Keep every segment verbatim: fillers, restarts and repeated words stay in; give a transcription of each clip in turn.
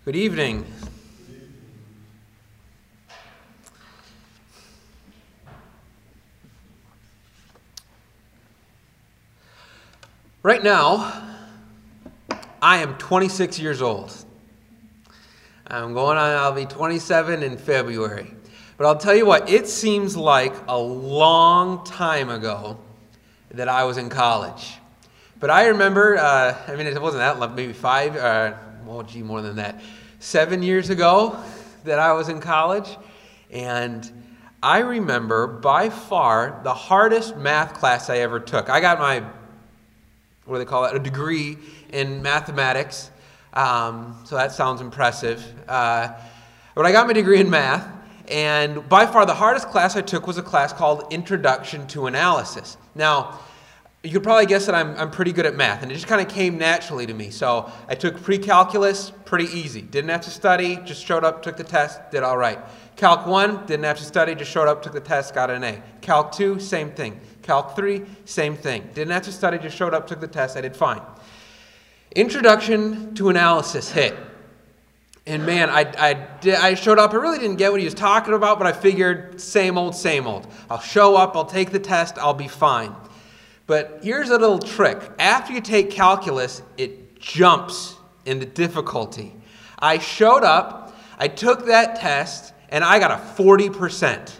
Good evening. Right now, I am twenty-six years old. I'm going on, I'll be twenty-seven in February. But I'll tell you what, it seems like a long time ago that I was in college. But I remember, uh, I mean, it wasn't that long, maybe five, uh, well, gee, more than that, seven years ago that I was in college. And I remember by far the hardest math class I ever took. I got my, what do they call it, a degree in mathematics. Um, so that sounds impressive. Uh, but I got my degree in math. And by far the hardest class I took was a class called Introduction to Analysis. Now, you could probably guess that I'm, I'm pretty good at math, and it just kind of came naturally to me. So I took pre-calculus, pretty easy. Didn't have to study, just showed up, took the test, did all right. Calc one, didn't have to study, just showed up, took the test, got an A. Calc two, same thing. Calc three, same thing. Didn't have to study, just showed up, took the test, I did fine. Introduction to Analysis hit. And man, I, I, did, I showed up, I really didn't get what he was talking about, but I figured same old, same old. I'll show up, I'll take the test, I'll be fine. But here's a little trick. After you take calculus, it jumps in the difficulty. I showed up, I took that test, and I got a forty percent.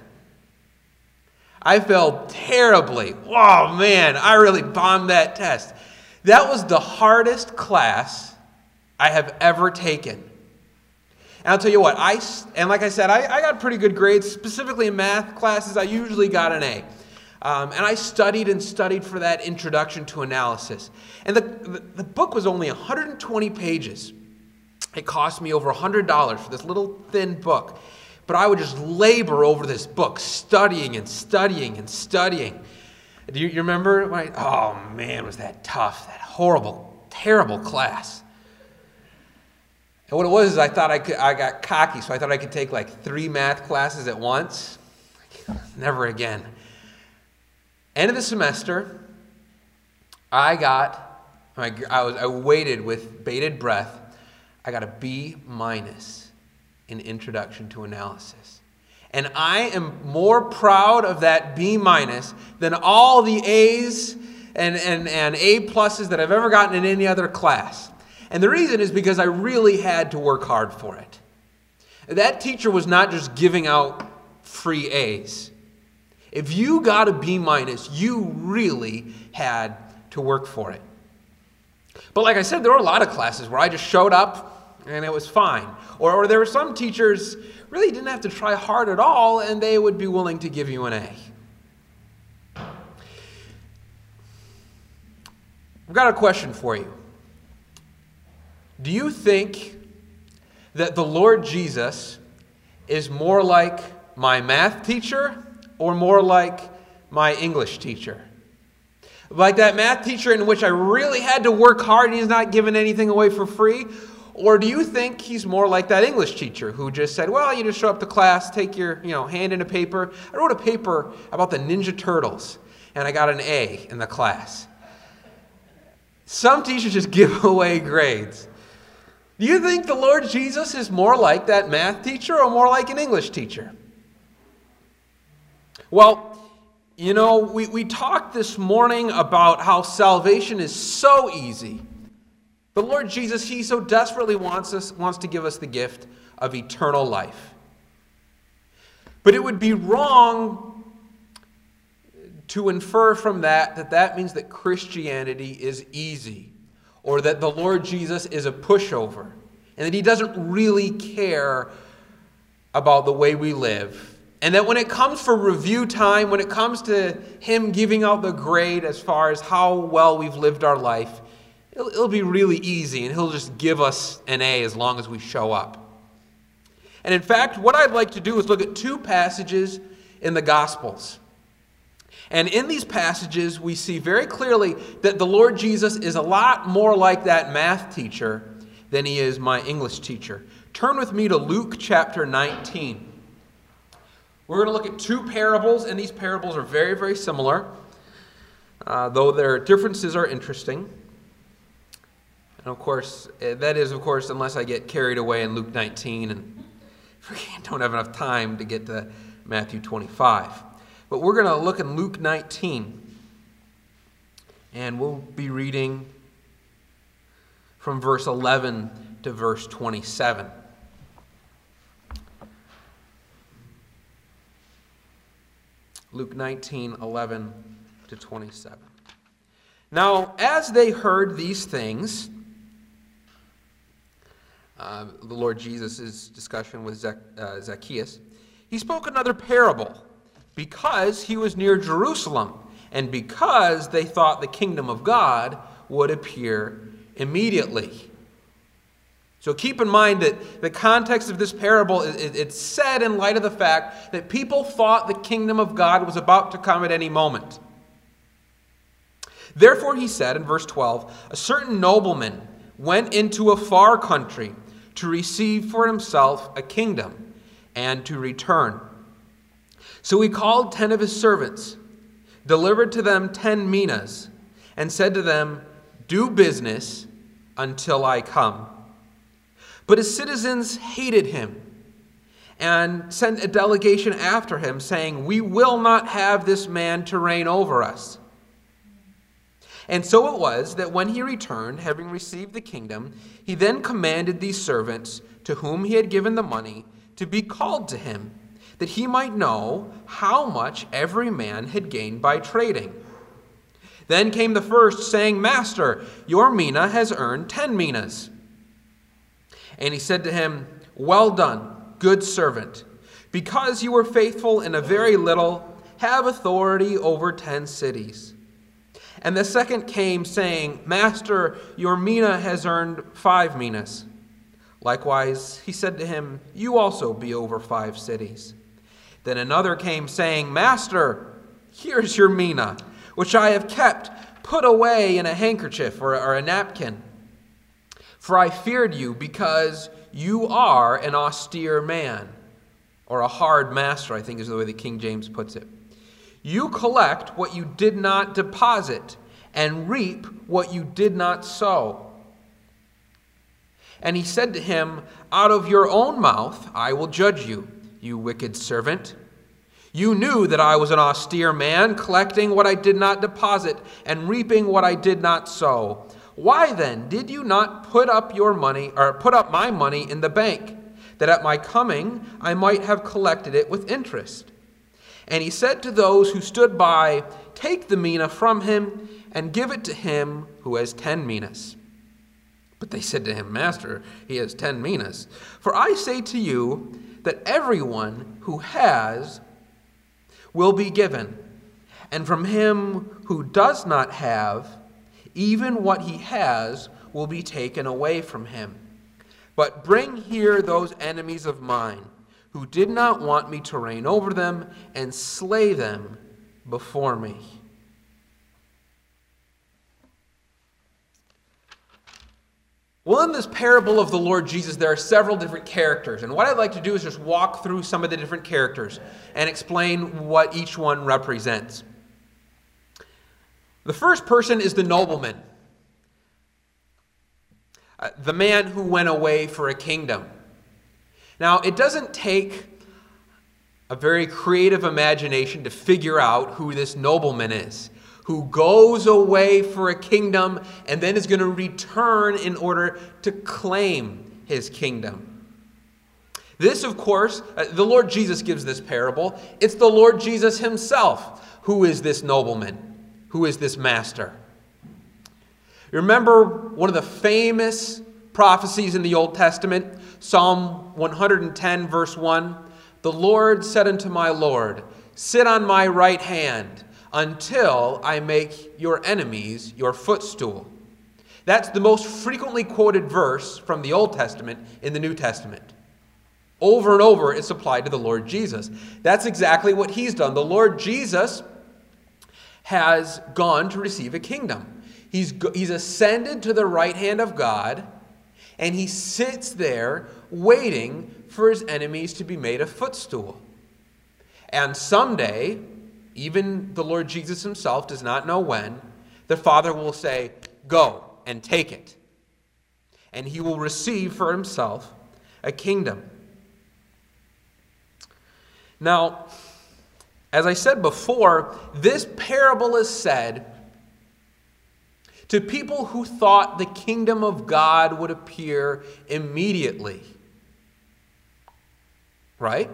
I failed terribly. Oh man, I really bombed that test. That was the hardest class I have ever taken. And I'll tell you what, I, and like I said, I, I got pretty good grades, specifically in math classes. I usually got an A. Um, and I studied and studied for that Introduction to Analysis. And the, the, the book was only one hundred twenty pages. It cost me over one hundred dollars for this little thin book. But I would just labor over this book, studying and studying and studying. Do you, you remember? My, oh man, was that tough. That horrible, terrible class. And what it was is I thought I could, I got cocky, so I thought I could take like three math classes at once. Never again. End of the semester, I got, I was, I waited with bated breath. I got a B minus in Introduction to Analysis. And I am more proud of that B minus than all the A's and, and, and A pluses that I've ever gotten in any other class. And the reason is because I really had to work hard for it. That teacher was not just giving out free A's. If you got a B minus, you really had to work for it. But like I said, there were a lot of classes where I just showed up and it was fine. Or, or there were some teachers really didn't have to try hard at all and they would be willing to give you an A. I've got a question for you. Do you think that the Lord Jesus is more like my math teacher or more like my English teacher? Like that math teacher in which I really had to work hard and he's not giving anything away for free? Or do you think he's more like that English teacher who just said, well, you just show up to class, take your, you know, hand in a paper. I wrote a paper about the Ninja Turtles and I got an A in the class. Some teachers just give away grades. Do you think the Lord Jesus is more like that math teacher or more like an English teacher? Well, you know, we, we talked this morning about how salvation is so easy. But Lord Jesus, He so desperately wants us, wants to give us the gift of eternal life. But it would be wrong to infer from that that that means that Christianity is easy, or that the Lord Jesus is a pushover, and that He doesn't really care about the way we live. And that when it comes for review time, when it comes to Him giving out the grade as far as how well we've lived our life, it'll, it'll be really easy and He'll just give us an A as long as we show up. And in fact, what I'd like to do is look at two passages in the Gospels. And in these passages, we see very clearly that the Lord Jesus is a lot more like that math teacher than He is my English teacher. Turn with me to Luke chapter nineteen. We're going to look at two parables, and these parables are very, very similar, uh, though their differences are interesting. And of course, that is, of course, unless I get carried away in Luke nineteen and don't have enough time to get to Matthew twenty-five. But we're going to look in Luke nineteen, and we'll be reading from verse eleven to verse twenty-seven. Luke nineteen, eleven to twenty-seven. Now, as they heard these things, uh, the Lord Jesus' discussion with Zac- uh, Zacchaeus, he spoke another parable because he was near Jerusalem and because they thought the kingdom of God would appear immediately. So keep in mind that the context of this parable, it's said in light of the fact that people thought the kingdom of God was about to come at any moment. Therefore, he said in verse twelve, a certain nobleman went into a far country to receive for himself a kingdom and to return. So he called ten of his servants, delivered to them ten minas, and said to them, do business until I come. But his citizens hated him and sent a delegation after him, saying, we will not have this man to reign over us. And so it was that when he returned, having received the kingdom, he then commanded these servants, to whom he had given the money, to be called to him, that he might know how much every man had gained by trading. Then came the first, saying, Master, your mina has earned ten minas. And he said to him, well done, good servant. Because you were faithful in a very little, have authority over ten cities. And the second came, saying, Master, your mina has earned five minas. Likewise, he said to him, you also be over five cities. Then another came, saying, Master, here's your mina, which I have kept, put away in a handkerchief or, or a napkin. For I feared you, because you are an austere man, or a hard master, I think is the way the King James puts it. You collect what you did not deposit, and reap what you did not sow. And he said to him, out of your own mouth I will judge you, you wicked servant. You knew that I was an austere man, collecting what I did not deposit, and reaping what I did not sow. Why then did you not put up your money, or put up my money in the bank, that at my coming I might have collected it with interest? And he said to those who stood by, take the mina from him, and give it to him who has ten minas. But they said to him, Master, he has ten minas. For I say to you that everyone who has will be given, and from him who does not have, even what he has will be taken away from him. But bring here those enemies of mine, who did not want me to reign over them, and slay them before me. Well, in this parable of the Lord Jesus, there are several different characters. And what I'd like to do is just walk through some of the different characters and explain what each one represents. The first person is the nobleman, uh, the man who went away for a kingdom. Now, it doesn't take a very creative imagination to figure out who this nobleman is, who goes away for a kingdom and then is going to return in order to claim his kingdom. This, of course, uh, the Lord Jesus gives this parable. It's the Lord Jesus himself who is this nobleman. Who is this master? Remember one of the famous prophecies in the Old Testament, Psalm one hundred ten, verse one? The Lord said unto my Lord, sit on my right hand until I make your enemies your footstool. That's the most frequently quoted verse from the Old Testament in the New Testament. Over and over, it's applied to the Lord Jesus. That's exactly what he's done. The Lord Jesus has gone to receive a kingdom. He's, he's ascended to the right hand of God, and he sits there waiting for his enemies to be made a footstool. And someday, even the Lord Jesus himself does not know when, the Father will say, go and take it. and he will receive for himself a kingdom. Now, as I said before, this parable is said to people who thought the kingdom of God would appear immediately. Right?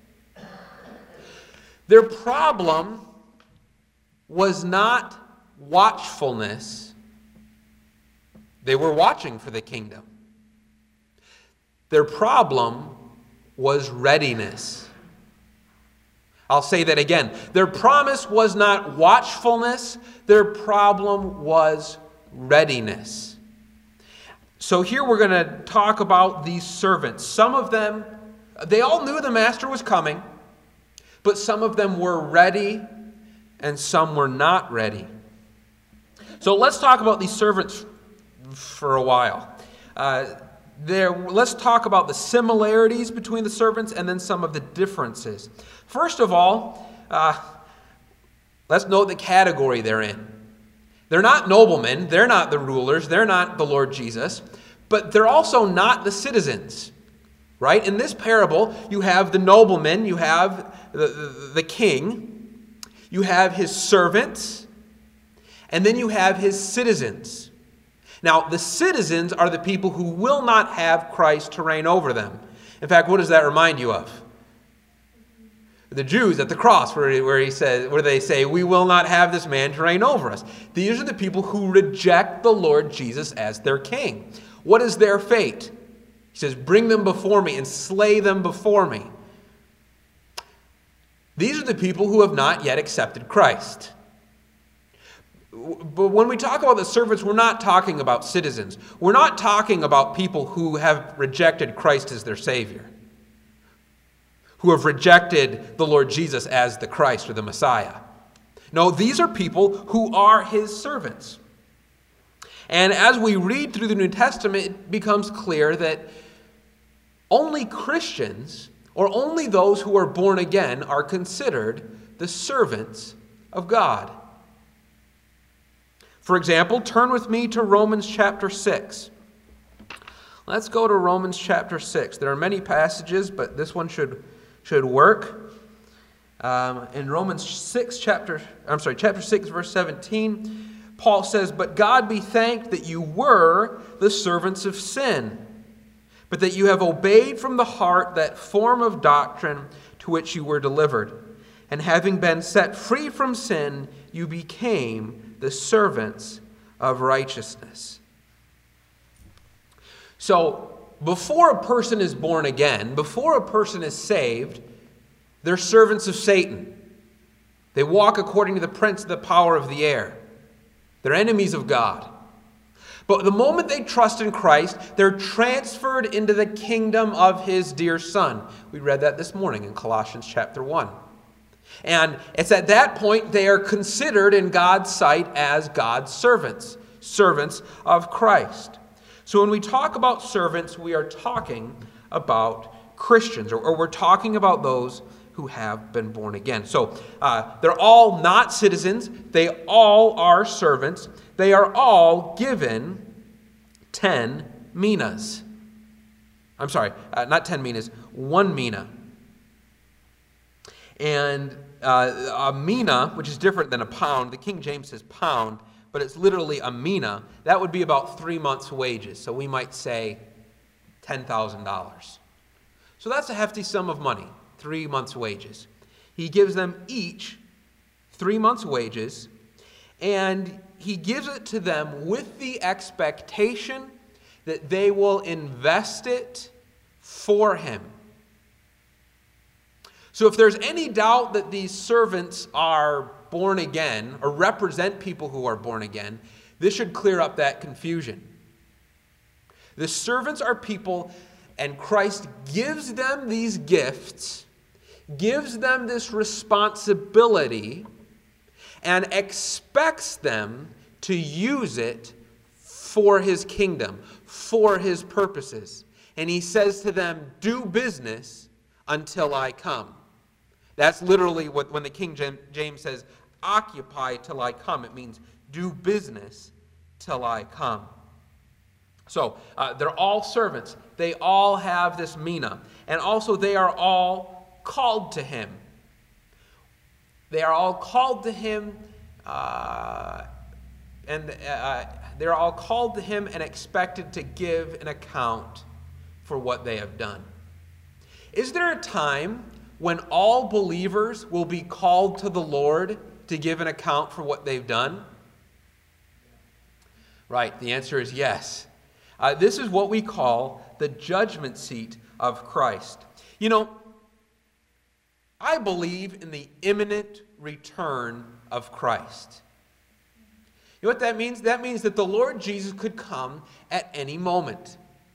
Their problem was not watchfulness. They were watching for the kingdom. Their problem was readiness. I'll say that again. Their promise was not watchfulness. Their problem was readiness. So here we're going to talk about these servants. Some of them, they all knew the master was coming, but some of them were ready and some were not ready. So let's talk about these servants for a while. Uh, there, let's talk about the similarities between the servants and then some of the differences. First of all, uh, let's note the category they're in. They're not noblemen, they're not the rulers, they're not the Lord Jesus, but they're also not the citizens. Right? In this parable, you have the nobleman, you have the, the, the king, you have his servants, and then you have his citizens. Now, the citizens are the people who will not have Christ to reign over them. In fact, what does that remind you of? The Jews at the cross, where he, where he says, where they say, "We will not have this man to reign over us." These are the people who reject the Lord Jesus as their king. What is their fate? He says, "Bring them before me and slay them before me." These are the people who have not yet accepted Christ. But when we talk about the servants, we're not talking about citizens. We're not talking about people who have rejected Christ as their Savior, who have rejected the Lord Jesus as the Christ or the Messiah. No, these are people who are his servants. And as we read through the New Testament, it becomes clear that only Christians, or only those who are born again, are considered the servants of God. For example, turn with me to Romans chapter six. Let's go to Romans chapter six. There are many passages, but this one should, should work. Um, in Romans six, chapter, I'm sorry, chapter six, verse seventeen, Paul says, "But God be thanked that you were the servants of sin, but that you have obeyed from the heart that form of doctrine to which you were delivered. And having been set free from sin, you became the servants of righteousness." So, before a person is born again, before a person is saved, they're servants of Satan. They walk according to the prince of the power of the air. They're enemies of God. But the moment they trust in Christ, they're transferred into the kingdom of his dear Son. We read that this morning in Colossians chapter one. And it's at that point they are considered in God's sight as God's servants, servants of Christ. So when we talk about servants, we are talking about Christians, or, or we're talking about those who have been born again. So uh, they're all not citizens. They all are servants. They are all given ten minas. I'm sorry, uh, not ten minas, one mina. And uh, a mina, which is different than a pound, the King James says pound, but it's literally a mina. That would be about three months' wages. So we might say ten thousand dollars. So that's a hefty sum of money, three months' wages. He gives them each three months' wages, and he gives it to them with the expectation that they will invest it for him. So if there's any doubt that these servants are born again or represent people who are born again, this should clear up that confusion. The servants are people, and Christ gives them these gifts, gives them this responsibility, and expects them to use it for his kingdom, for his purposes. And he says to them, "Do business until I come." That's literally what, when the King James says, "Occupy till I come," it means do business till I come. So uh, they're all servants. They all have this mina. And also they are all called to him. They are all called to him, uh, and uh, they're all called to him and expected to give an account for what they have done. Is there a time when all believers will be called to the Lord to give an account for what they've done? Right, the answer is yes. Uh, this is what we call the judgment seat of Christ. You know, I believe in the imminent return of Christ. You know what that means? That means that the Lord Jesus could come at any moment.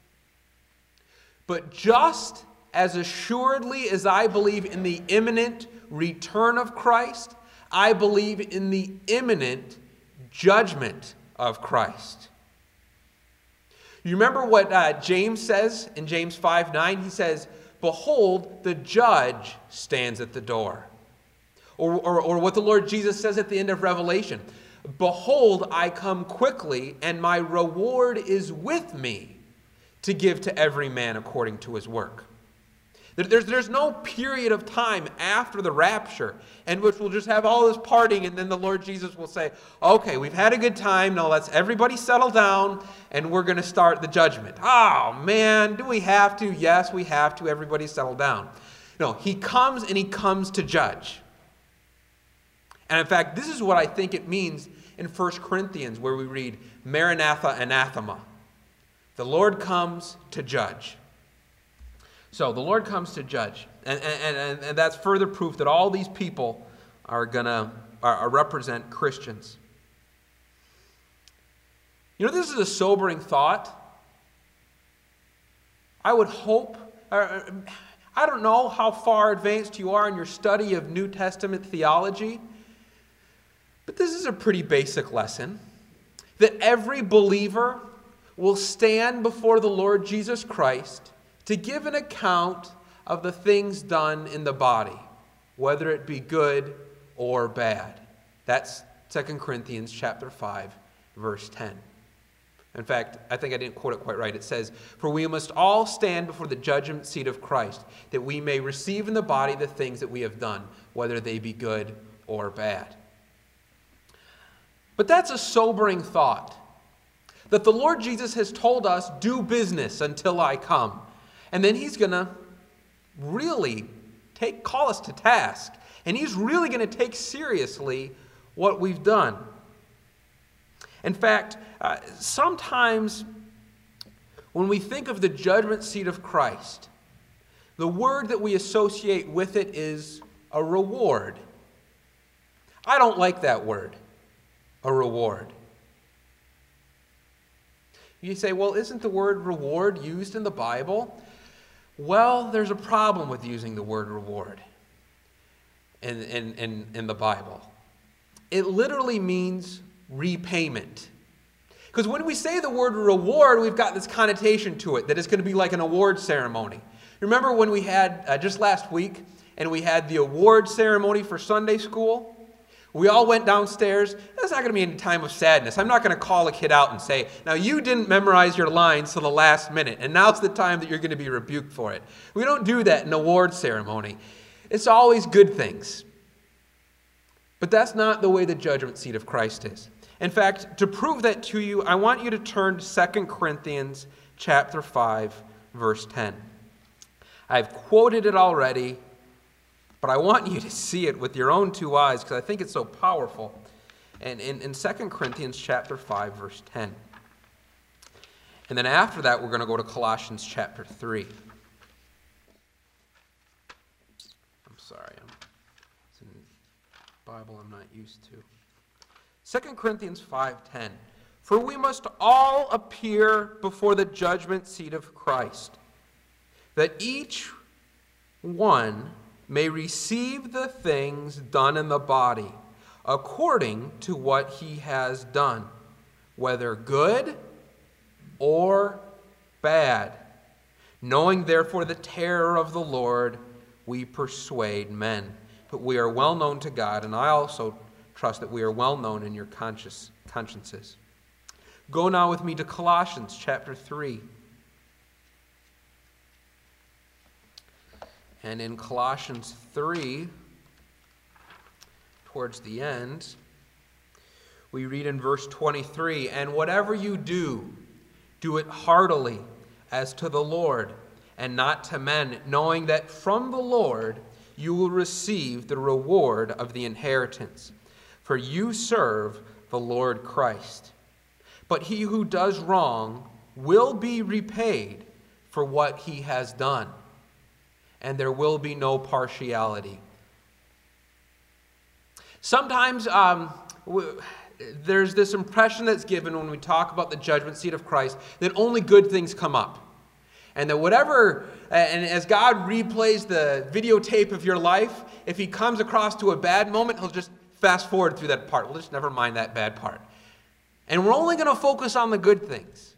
But just as assuredly as I believe in the imminent return of Christ, I believe in the imminent judgment of Christ. You remember what uh, James says in James five nine? He says, "Behold, the judge stands at the door." Or, or, or what the Lord Jesus says at the end of Revelation, "Behold, I come quickly, and my reward is with me to give to every man according to his work." There's, there's no period of time after the rapture in which we'll just have all this partying and then the Lord Jesus will say, "Okay, we've had a good time. Now let's everybody settle down and we're going to start the judgment." Oh, man, do we have to? Yes, we have to. Everybody settle down. No, he comes and he comes to judge. And in fact, this is what I think it means in First Corinthians where we read, "Maranatha, anathema." The Lord comes to judge. So the Lord comes to judge. And, and, and, and that's further proof that all these people are going to are, are represent Christians. You know, this is a sobering thought. I would hope, uh, I don't know how far advanced you are in your study of New Testament theology, but this is a pretty basic lesson. That every believer will stand before the Lord Jesus Christ to give an account of the things done in the body, whether it be good or bad. That's Second Corinthians chapter five, verse ten. In fact, I think I didn't quote it quite right. It says, "For we must all stand before the judgment seat of Christ, that we may receive in the body the things that we have done, whether they be good or bad." But that's a sobering thought, that the Lord Jesus has told us, "Do business until I come." And then he's going to really take call us to task. And he's really going to take seriously what we've done. In fact, uh, sometimes when we think of the judgment seat of Christ, the word that we associate with it is a reward. I don't like that word, a reward. You say, well, isn't the word reward used in the Bible? Well, there's a problem with using the word reward in, in, in, in the Bible. It literally means repayment. Because when we say the word reward, we've got this connotation to it that it's going to be like an award ceremony. Remember when we had, uh, just last week, and we had the award ceremony for Sunday school? We all went downstairs. That's not going to be any time of sadness. I'm not going to call a kid out and say, "Now you didn't memorize your lines till the last minute, and now's the time that you're going to be rebuked for it." We don't do that in an award ceremony. It's always good things. But that's not the way the judgment seat of Christ is. In fact, to prove that to you, I want you to turn to Second Corinthians chapter five, verse ten. I've quoted it already, but I want you to see it with your own two eyes because I think it's so powerful. And in, in Second Corinthians chapter five, verse ten. And then after that, we're going to go to Colossians chapter three. I'm sorry. I'm, it's in Bible I'm not used to. Second Corinthians five ten. "For we must all appear before the judgment seat of Christ, that each one may receive the things done in the body according to what he has done, whether good or bad. Knowing therefore the terror of the Lord, we persuade men. But we are well known to God, and I also trust that we are well known in your conscious consciences." Go now with me to Colossians chapter three. And in Colossians three, towards the end, we read in verse twenty-three, "And whatever you do, do it heartily, as to the Lord, and not to men, knowing that from the Lord you will receive the reward of the inheritance. For you serve the Lord Christ. But he who does wrong will be repaid for what he has done, and there will be no partiality." Sometimes um, w- there's this impression that's given when we talk about the judgment seat of Christ that only good things come up. And that whatever, and as God replays the videotape of your life, if he comes across to a bad moment, he'll just fast forward through that part. We'll just never mind that bad part. And we're only going to focus on the good things.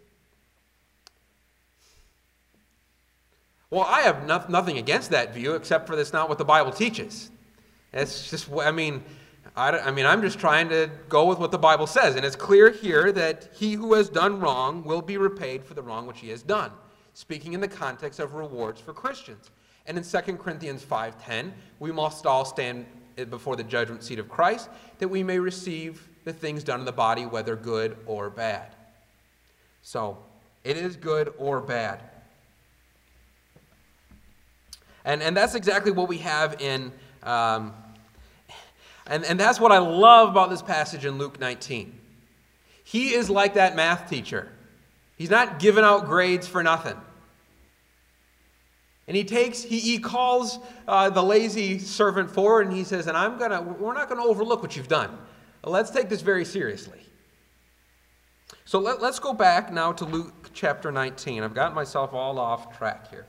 Well, I have no, nothing against that view, except for that's not what the Bible teaches. It's just, I mean, I, I mean, I'm just trying to go with what the Bible says. And it's clear here that he who has done wrong will be repaid for the wrong which he has done, speaking in the context of rewards for Christians. And in Second Corinthians five ten, we must all stand before the judgment seat of Christ, that we may receive the things done in the body, whether good or bad. So, it is good or bad. And, and that's exactly what we have in, um, and, and that's what I love about this passage in Luke nineteen. He is like that math teacher. He's not giving out grades for nothing. And he takes, he, he calls uh, the lazy servant forward and he says, and I'm gonna, we're not going to overlook what you've done. Let's take this very seriously. So let, let's go back now to Luke chapter nineteen. I've gotten myself all off track here.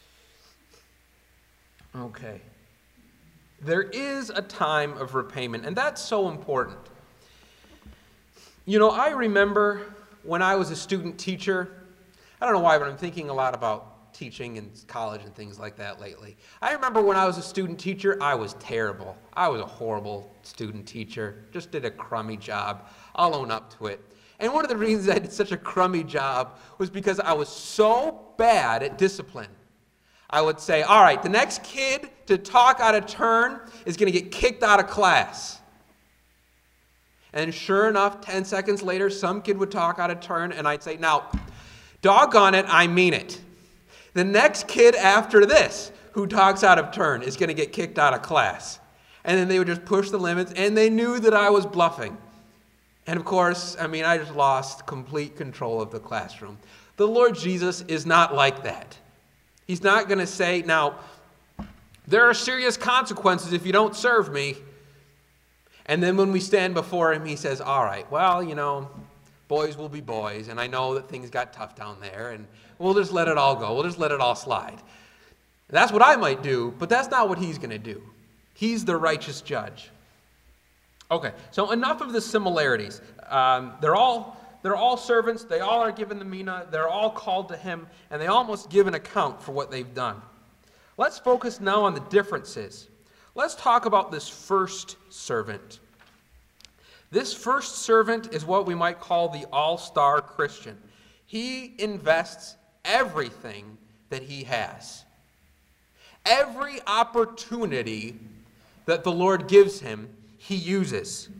Okay. There is a time of repayment, and that's so important. You know, I remember when I was a student teacher, I don't know why, but I'm thinking a lot about teaching in college and things like that lately. I remember when I was a student teacher, I was terrible. I was a horrible student teacher, just did a crummy job. I'll own up to it. And one of the reasons I did such a crummy job was because I was so bad at discipline. I would say, all right, the next kid to talk out of turn is going to get kicked out of class. And sure enough, ten seconds later, some kid would talk out of turn, and I'd say, now, doggone it, I mean it. The next kid after this who talks out of turn is going to get kicked out of class. And then they would just push the limits, and they knew that I was bluffing. And of course, I mean, I just lost complete control of the classroom. The Lord Jesus is not like that. He's not going to say, now, there are serious consequences if you don't serve me. And then when we stand before him, he says, all right, well, you know, boys will be boys, and I know that things got tough down there, and we'll just let it all go. We'll just let it all slide. That's what I might do, but that's not what he's going to do. He's the righteous judge. Okay, so enough of the similarities. Um, they're all... They're all servants, they all are given the mina, they're all called to him, and they all must give an account for what they've done. Let's focus now on the differences. Let's talk about this first servant. This first servant is what we might call the all-star Christian. He invests everything that he has. Every opportunity that the Lord gives him, he uses.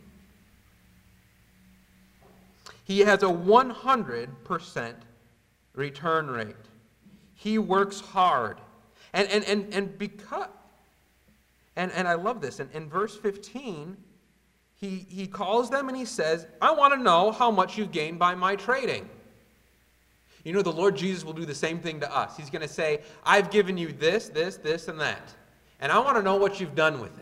He has a one hundred percent return rate. He works hard. And and and, and because and, and I love this. And in verse fifteen, he, he calls them and he says, I want to know how much you've gained by my trading. You know, the Lord Jesus will do the same thing to us. He's going to say, I've given you this, this, this, and that. And I want to know what you've done with it.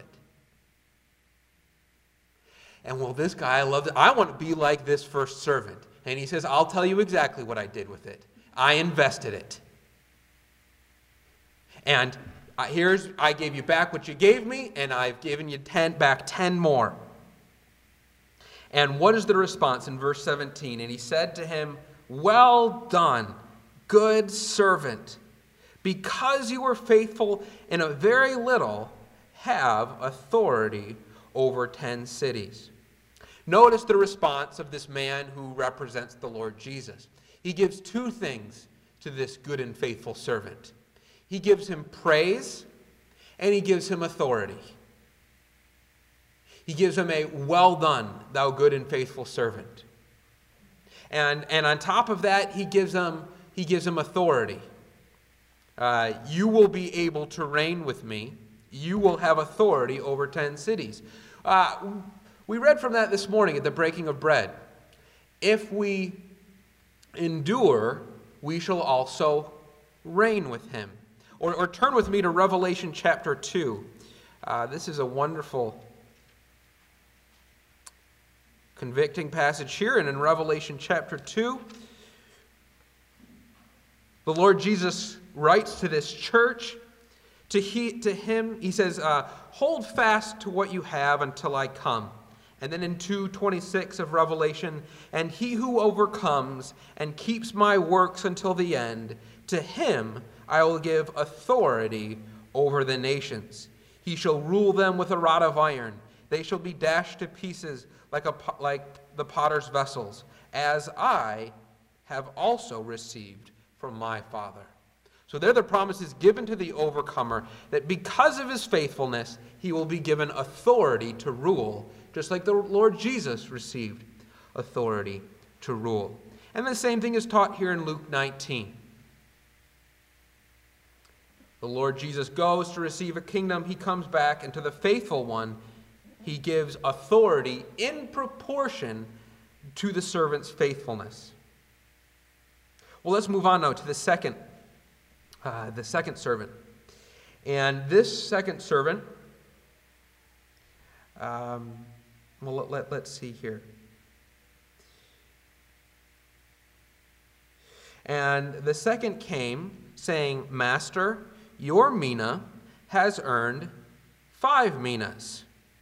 And well, this guy, I love it. I want to be like this first servant. And he says, I'll tell you exactly what I did with it. I invested it. And here's, I gave you back what you gave me, and I've given you ten, back ten more. And what is the response in verse seventeen? And he said to him, well done, good servant. Because you were faithful in a very little, have authority over ten cities. Notice the response of this man who represents the Lord Jesus. He gives two things to this good and faithful servant. He gives him praise, and he gives him authority. He gives him a well done, thou good and faithful servant. And, and on top of that, he gives him, he gives him authority. Uh, you will be able to reign with me. You will have authority over ten cities. Uh, we read from that this morning at the breaking of bread. If we endure, we shall also reign with him. Or, or turn with me to Revelation chapter two. Uh, this is a wonderful, convicting passage here. And in Revelation chapter two, the Lord Jesus writes to this church. To, he, to him, he says, uh, hold fast to what you have until I come. And then in two twenty-six of Revelation, and he who overcomes and keeps my works until the end, to him I will give authority over the nations. He shall rule them with a rod of iron. They shall be dashed to pieces like, a, like the potter's vessels, as I have also received from my Father. So there the promise is given to the overcomer that because of his faithfulness, he will be given authority to rule, just like the Lord Jesus received authority to rule. And the same thing is taught here in Luke nineteen. The Lord Jesus goes to receive a kingdom. He comes back, and to the faithful one, he gives authority in proportion to the servant's faithfulness. Well, let's move on now to the second, uh, the second servant. And this second servant, um, well, let, let, let's see here. And the second came, saying, Master, your mina has earned five minas.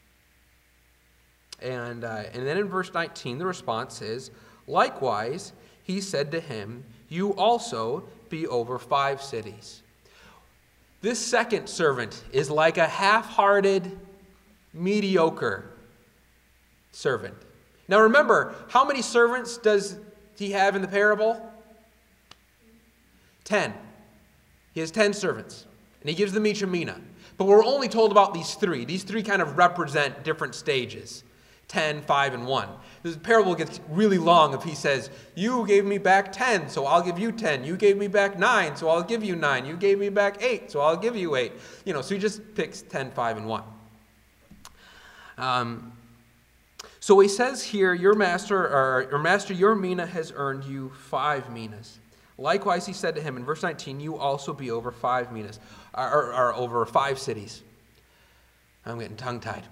And, uh, and then in verse nineteen, the response is, likewise, he said to him, you also be over five cities. This second servant is like a half-hearted, mediocre servant. Now remember, how many servants does he have in the parable? Ten. He has ten servants, and he gives them each a mina. But we're only told about these three. These three kind of represent different stages. Ten, five, and one. This parable gets really long if he says, you gave me back ten, so I'll give you ten. You gave me back nine, so I'll give you nine. You gave me back eight, so I'll give you eight. You know, so he just picks ten, five, and one. Um, so he says here, your master, or your master, your mina has earned you five minas. Likewise, he said to him in verse nineteen, you also be over five minas, or, or, or over five cities. I'm getting tongue-tied.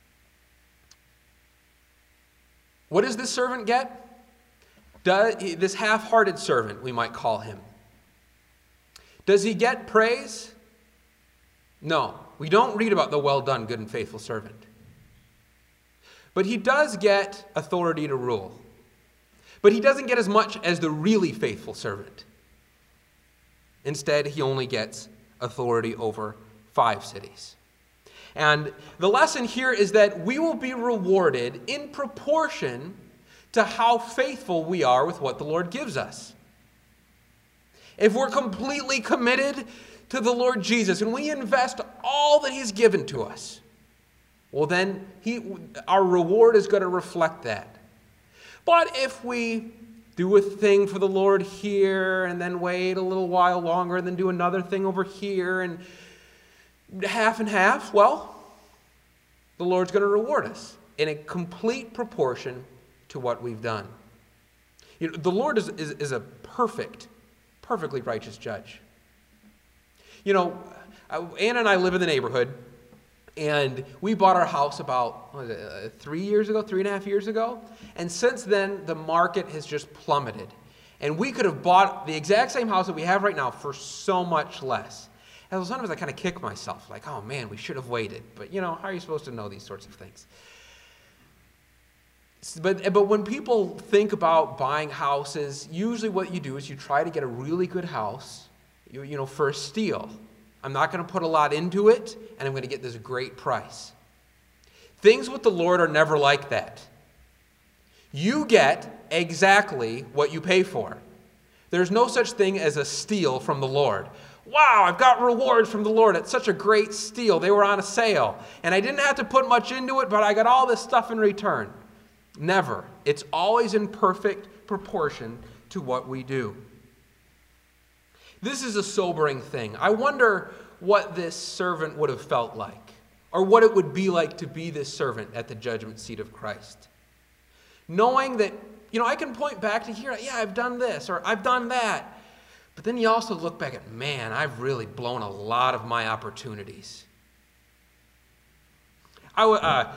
What does this servant get? Does, this half-hearted servant, we might call him. Does he get praise? No. We don't read about the well done, good and faithful servant. But he does get authority to rule. But he doesn't get as much as the really faithful servant. Instead, he only gets authority over five cities. And the lesson here is that we will be rewarded in proportion to how faithful we are with what the Lord gives us. If we're completely committed to the Lord Jesus and we invest all that he's given to us, well then he, our reward is going to reflect that. But if we do a thing for the Lord here and then wait a little while longer and then do another thing over here and half and half, well, the Lord's going to reward us in a complete proportion to what we've done. You know, the Lord is, is, is a perfect, perfectly righteous judge. You know, Ann and I live in the neighborhood, and we bought our house about what was it, uh, three years ago, three and a half years ago. And since then, the market has just plummeted. And we could have bought the exact same house that we have right now for so much less. And sometimes I kind of kick myself, like, oh man, we should have waited. But you know, how are you supposed to know these sorts of things? But, but when people think about buying houses, usually what you do is you try to get a really good house, you, you know, for a steal. I'm not going to put a lot into it, and I'm going to get this great price. Things with the Lord are never like that. You get exactly what you pay for. There's no such thing as a steal from the Lord. Wow, I've got rewards from the Lord. It's such a great steal. They were on a sale. And I didn't have to put much into it, but I got all this stuff in return. Never. It's always in perfect proportion to what we do. This is a sobering thing. I wonder what this servant would have felt like, or what it would be like to be this servant at the judgment seat of Christ. Knowing that, you know, I can point back to here, yeah, I've done this, or I've done that. But then you also look back at, man, I've really blown a lot of my opportunities. I w- uh,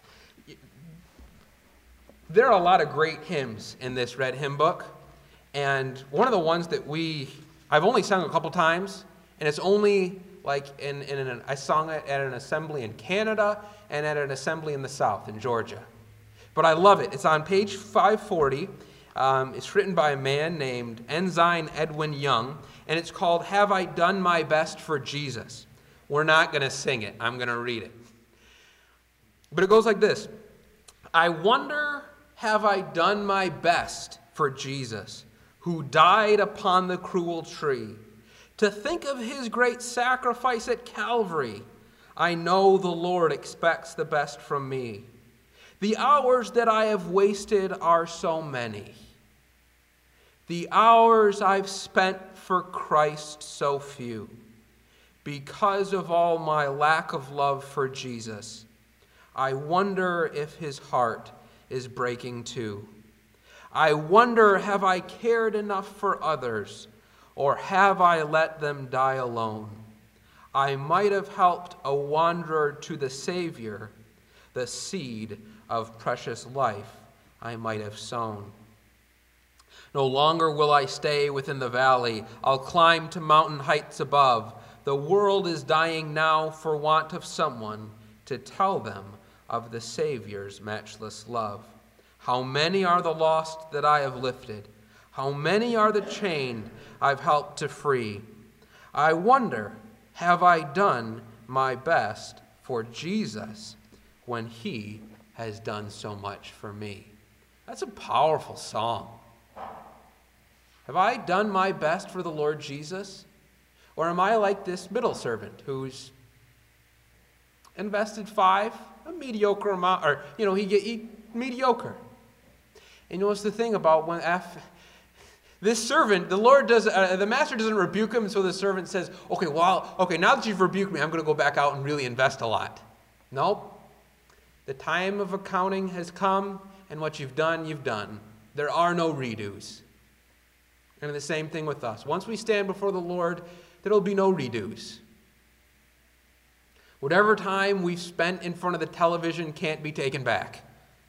there are a lot of great hymns in this red hymn book. And one of the ones that we, I've only sung a couple times, and it's only like in, in an, I sung it at an assembly in Canada and at an assembly in the South, in Georgia. But I love it. It's on page five forty. Um, it's written by a man named Ensign Edwin Young, and it's called Have I Done My Best for Jesus? We're not going to sing it. I'm going to read it. But it goes like this. I wonder, have I done my best for Jesus, who died upon the cruel tree? To think of his great sacrifice at Calvary, I know the Lord expects the best from me. The hours that I have wasted are so many. The hours I've spent for Christ so few. Because of all my lack of love for Jesus, I wonder if his heart is breaking too. I wonder, have I cared enough for others, or have I let them die alone? I might have helped a wanderer to the Savior, the seed of precious life I might have sown. No longer will I stay within the valley. I'll climb to mountain heights above. The world is dying now for want of someone to tell them of the Savior's matchless love. How many are the lost that I have lifted? How many are the chained I've helped to free? I wonder, have I done my best for Jesus when he has done so much for me? That's a powerful song. Have I done my best for the Lord Jesus? Or am I like this middle servant who's invested five, a mediocre amount, or, you know, he get he, mediocre. And you know what's the thing about when F, this servant, the Lord does, uh, the master doesn't rebuke him, so the servant says, okay, well, okay, now that you've rebuked me, I'm going to go back out and really invest a lot. Nope. The time of accounting has come, and what you've done, you've done. There are no redos. And the same thing with us. Once we stand before the Lord, there will be no redos. Whatever time we've spent in front of the television can't be taken back.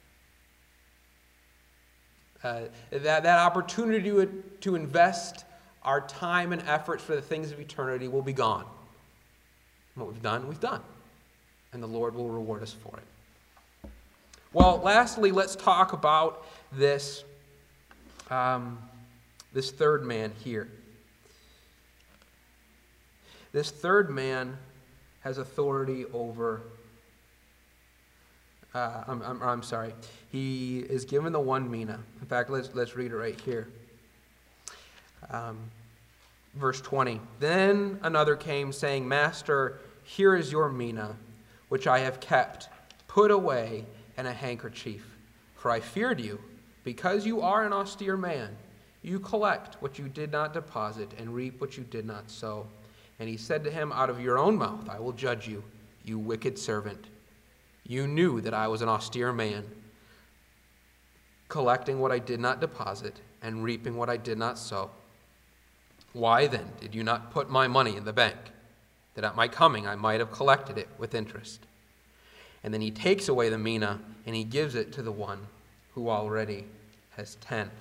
Uh, that, that opportunity to, to invest our time and efforts for the things of eternity will be gone. What we've done, we've done. And the Lord will reward us for it. Well, lastly, let's talk about this, um, this third man here. This third man has authority over, uh, I'm, I'm, I'm sorry, he is given the one mina. In fact, let's, let's read it right here. Um, verse twenty, then another came saying, Master, here is your mina, which I have kept, put away in a handkerchief. For I feared you, because you are an austere man. You collect what you did not deposit and reap what you did not sow. And he said to him, out of your own mouth I will judge you, you wicked servant. You knew that I was an austere man, collecting what I did not deposit and reaping what I did not sow. Why then did you not put my money in the bank, that at my coming I might have collected it with interest? And then he takes away the mina, and he gives it to the one who already has ten.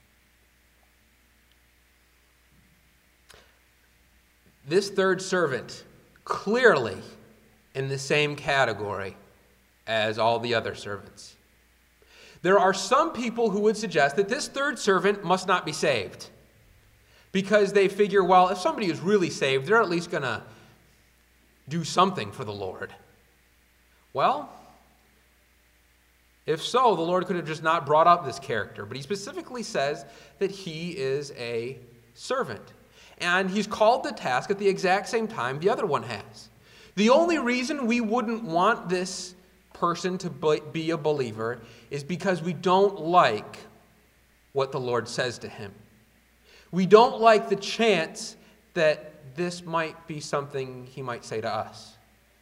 This third servant, clearly in the same category as all the other servants. There are some people who would suggest that this third servant must not be saved, because they figure, well, if somebody is really saved, they're at least going to do something for the Lord. Well, If so, the Lord could have just not brought up this character, but he specifically says that he is a servant. And he's called to task at the exact same time the other one has. The only reason we wouldn't want this person to be a believer is because we don't like what the Lord says to him. We don't like the chance that this might be something he might say to us.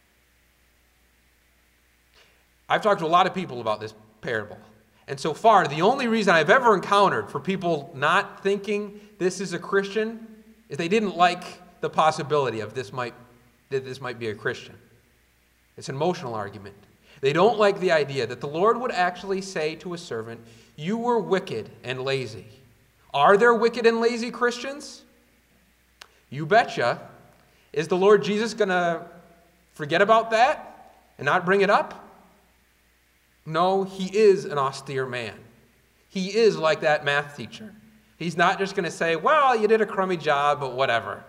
I've talked to a lot of people about this parable. And so far, the only reason I've ever encountered for people not thinking this is a Christian is they didn't like the possibility of this might, that this might be a Christian. It's an emotional argument. They don't like the idea that the Lord would actually say to a servant, "You were wicked and lazy." Are there wicked and lazy Christians? You betcha. Is the Lord Jesus going to forget about that and not bring it up? No, he is an austere man. He is like that math teacher. He's not just going to say, well, you did a crummy job, but whatever.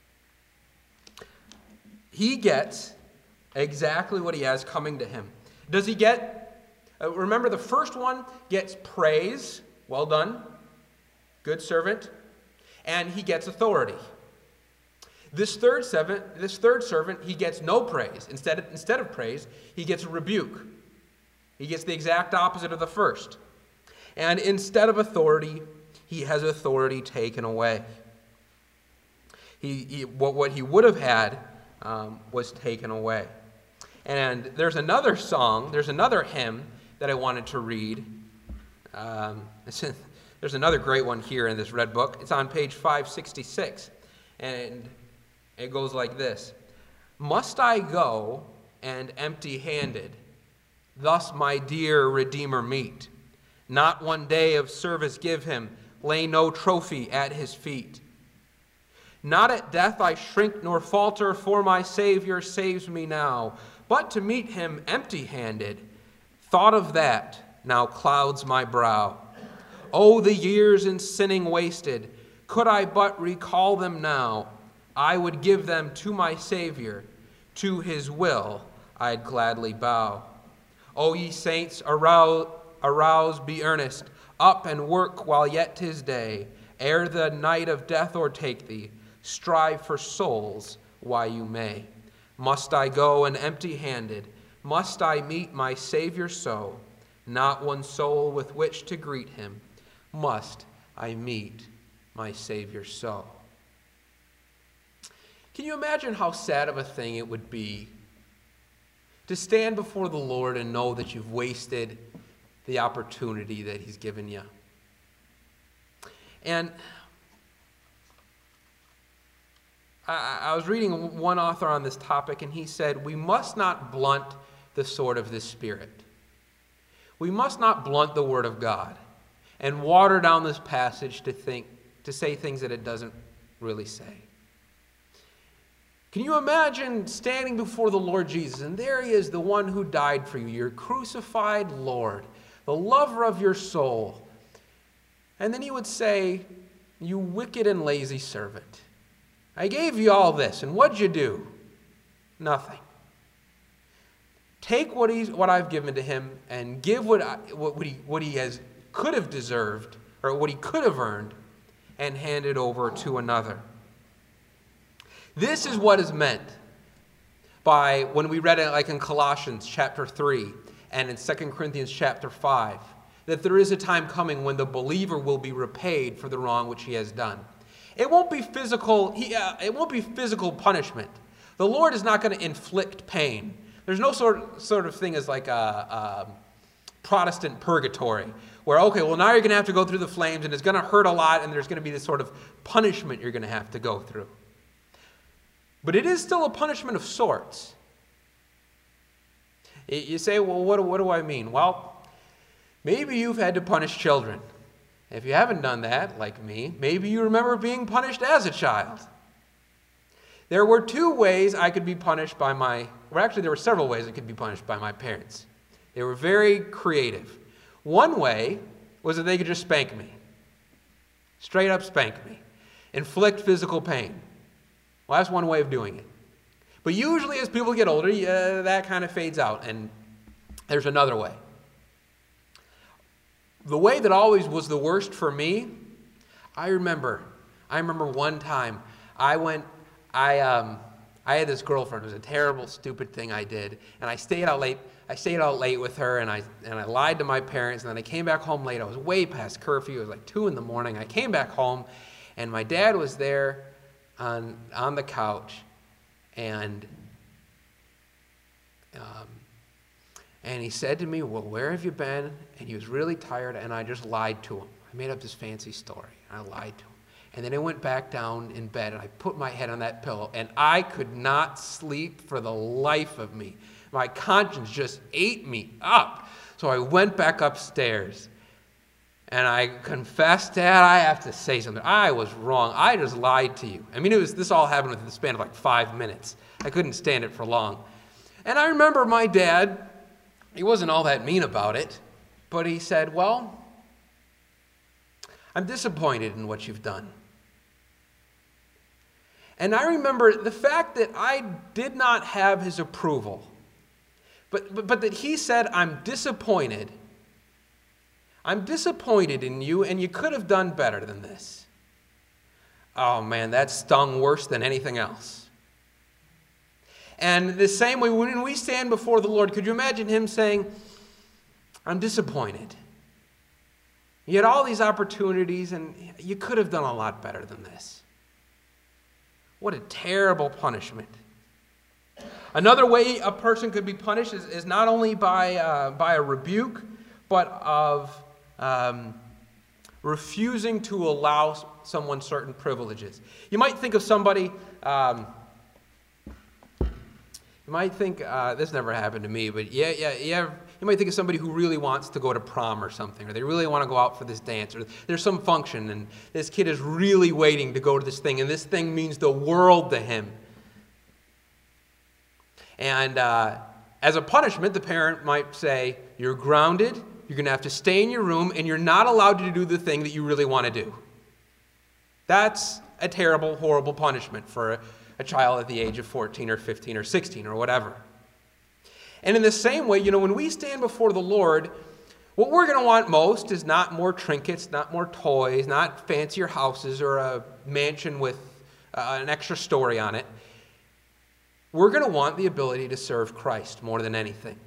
He gets exactly what he has coming to him. Does he get, uh, remember the first one gets praise, well done, good servant, and he gets authority. This third servant, this third servant, he gets no praise. Instead of, instead of praise, he gets a rebuke. He gets the exact opposite of the first. And instead of authority, he has authority taken away. He, he what, what he would have had um, was taken away. And there's another song, there's another hymn that I wanted to read. Um, there's another great one here in this red book. It's on page five sixty-six. And it goes like this. Must I go and empty-handed, thus my dear Redeemer meet? Not one day of service give him, lay no trophy at his feet. Not at death I shrink nor falter, for my Savior saves me now. But to meet him empty-handed, thought of that now clouds my brow. Oh, the years in sinning wasted, could I but recall them now, I would give them to my Savior, to his will I'd gladly bow. O ye saints, arouse, arouse, be earnest, up and work while yet 'tis day, ere the night of death o'ertake thee, strive for souls while you may. Must I go and empty-handed? Must I meet my Savior so? Not one soul with which to greet him, must I meet my Savior so? Can you imagine how sad of a thing it would be to stand before the Lord and know that you've wasted the opportunity that he's given you? And I, I was reading one author on this topic, and he said, we must not blunt the sword of the Spirit. We must not blunt the Word of God and water down this passage to think, to say things that it doesn't really say. Can you imagine standing before the Lord Jesus, and there he is, the one who died for you, your crucified Lord, the lover of your soul. And then he would say, you wicked and lazy servant, I gave you all this, and what'd you do? Nothing. Take what he's what I've given to him and give what I, what he what he has could have deserved, or what he could have earned, and hand it over to another. This is what is meant by, when we read it like in Colossians chapter three and in Second Corinthians chapter five, that there is a time coming when the believer will be repaid for the wrong which he has done. It won't be physical, he, uh, it won't be physical punishment. The Lord is not going to inflict pain. There's no sort, sort of thing as like a, a Protestant purgatory, where, okay, well, now you're going to have to go through the flames, and it's going to hurt a lot, and there's going to be this sort of punishment you're going to have to go through. But it is still a punishment of sorts. You say, well, what, what do I mean? Well, maybe you've had to punish children. If you haven't done that, like me, maybe you remember being punished as a child. There were two ways I could be punished by my, well, actually there were several ways I could be punished by my parents. They were very creative. One way was that they could just spank me. Straight up spank me. Inflict physical pain. Well, that's one way of doing it. But usually as people get older, uh, that kind of fades out, and there's another way. the way that always was the worst for me, I remember, I remember one time I went, I, um, I had this girlfriend. It was a terrible, stupid thing I did. And I stayed out late. I stayed out late with her, and I and I lied to my parents. And then I came back home late. I was way past curfew. It was like two in the morning. I came back home, and my dad was there on on the couch, and um, and he said to me, "Well, where have you been?" And he was really tired, and I just lied to him. I made up this fancy story. I lied to him. And then I went back down in bed, and I put my head on that pillow, and I could not sleep for the life of me. My conscience just ate me up. So I went back upstairs, and I confessed, Dad, I have to say something. I was wrong. I just lied to you. I mean, it was this all happened within the span of like five minutes. I couldn't stand it for long. And I remember my dad, he wasn't all that mean about it, but he said, well, I'm disappointed in what you've done. And I remember the fact that I did not have his approval, but, but, but that he said, I'm disappointed. I'm disappointed in you, and you could have done better than this. Oh man, that stung worse than anything else. And the same way, when we stand before the Lord, could you imagine him saying, I'm disappointed. You had all these opportunities, and you could have done a lot better than this. What a terrible punishment. Another way a person could be punished is, is not only by, uh, by a rebuke, but of um, refusing to allow someone certain privileges. You might think of somebody, um, you might think, uh, this never happened to me, but yeah, yeah, yeah. You might think of somebody who really wants to go to prom or something, or they really want to go out for this dance, or there's some function, and this kid is really waiting to go to this thing, and this thing means the world to him. And uh, as a punishment, the parent might say, you're grounded, you're going to have to stay in your room, and you're not allowed to do the thing that you really want to do. That's a terrible, horrible punishment for a, a child at the age of fourteen or fifteen or sixteen or whatever. And in the same way, you know, when we stand before the Lord, what we're going to want most is not more trinkets, not more toys, not fancier houses or a mansion with uh, an extra story on it. We're going to want the ability to serve Christ more than anything.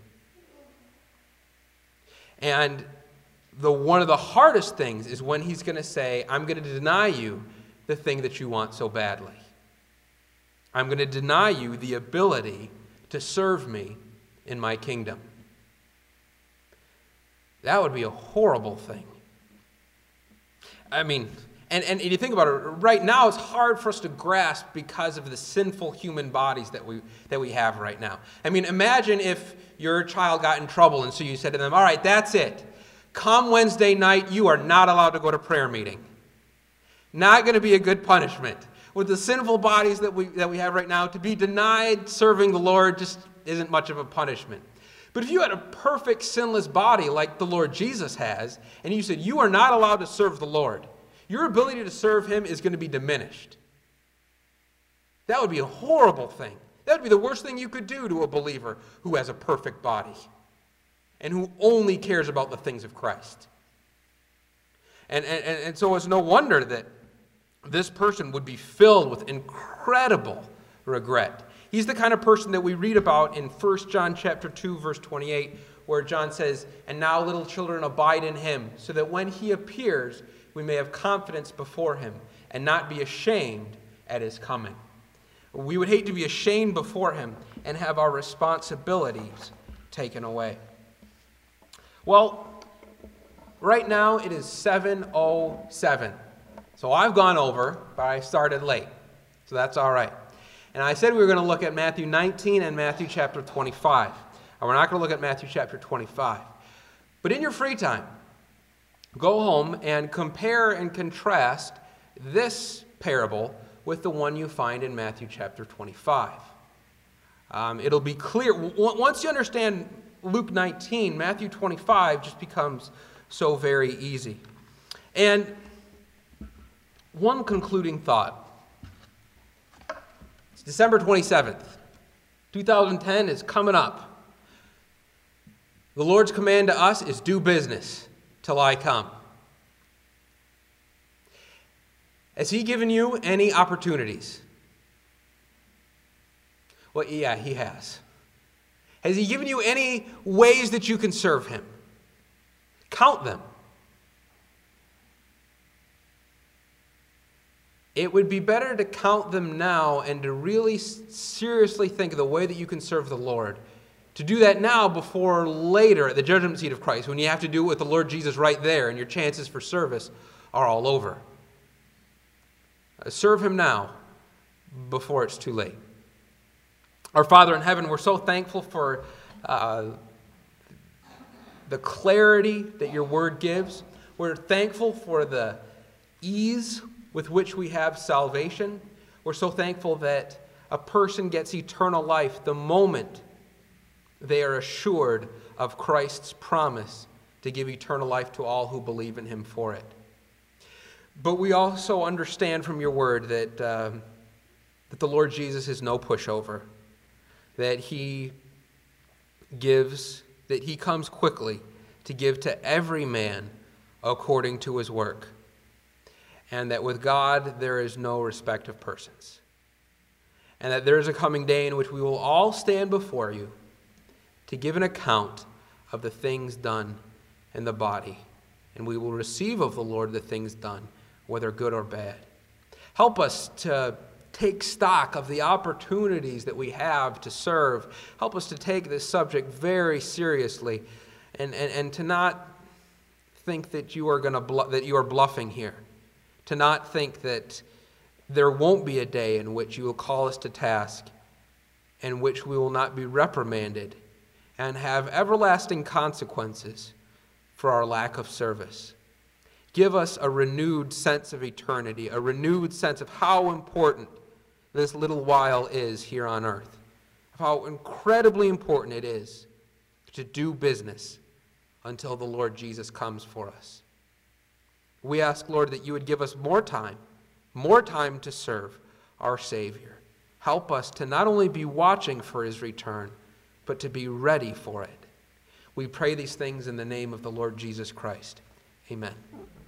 And the one of the hardest things is when he's going to say, I'm going to deny you the thing that you want so badly. I'm going to deny you the ability to serve me in my kingdom. That would be a horrible thing. I mean, and, and you think about it, right now it's hard for us to grasp because of the sinful human bodies that we that we have right now. I mean, imagine if your child got in trouble and so you said to them, all right, that's it. Come Wednesday night, you are not allowed to go to prayer meeting. Not going to be a good punishment. With the sinful bodies that we that we have right now, to be denied serving the Lord just isn't much of a punishment. But if you had a perfect sinless body like the Lord Jesus has, and you said you are not allowed to serve the Lord, your ability to serve him is going to be diminished. That would be a horrible thing. That would be the worst thing you could do to a believer who has a perfect body and who only cares about the things of Christ. And, and, and so it's no wonder that this person would be filled with incredible regret. He's the kind of person that we read about in First John chapter two, verse twenty-eight, where John says, and now little children abide in him, so that when he appears, we may have confidence before him and not be ashamed at his coming. We would hate to be ashamed before him and have our responsibilities taken away. Well, right now it is seven oh seven. So I've gone over, but I started late. So that's all right. And I said we were going to look at Matthew nineteen and Matthew chapter twenty-five. And we're not going to look at Matthew chapter twenty-five. But in your free time, go home and compare and contrast this parable with the one you find in Matthew chapter twenty-five. Um, it'll be clear. W- once you understand Luke nineteen, Matthew twenty-five just becomes so very easy. And one concluding thought. It's December twenty-seventh. two thousand ten is coming up. The Lord's command to us is do business. till I come. Has he given you any opportunities? Well, yeah, he has. Has he given you any ways that you can serve him? Count them. It would be better to count them now and to really seriously think of the way that you can serve the Lord. To do that now before later at the judgment seat of Christ, when you have to do it with the Lord Jesus right there and your chances for service are all over. Serve him now before it's too late. Our Father in heaven, we're so thankful for uh, the clarity that your word gives. We're thankful for the ease with which we have salvation. We're so thankful that a person gets eternal life the moment they are assured of Christ's promise to give eternal life to all who believe in him for it. But we also understand from your word that, uh, that the Lord Jesus is no pushover, that he gives, that he comes quickly to give to every man according to his work, and that with God there is no respect of persons, and that there is a coming day in which we will all stand before you to give an account of the things done in the body, and we will receive of the Lord the things done, whether good or bad. Help us to take stock of the opportunities that we have to serve. Help us to take this subject very seriously, and, and, and to not think that you are going to bl- that you are bluffing here. To not think that there won't be a day in which you will call us to task, in which we will not be reprimanded and have everlasting consequences for our lack of service. Give us a renewed sense of eternity, a renewed sense of how important this little while is here on earth, of how incredibly important it is to do business until the Lord Jesus comes for us. We ask, Lord, that you would give us more time, more time to serve our Savior. Help us to not only be watching for his return, but to be ready for it. We pray these things in the name of the Lord Jesus Christ. Amen.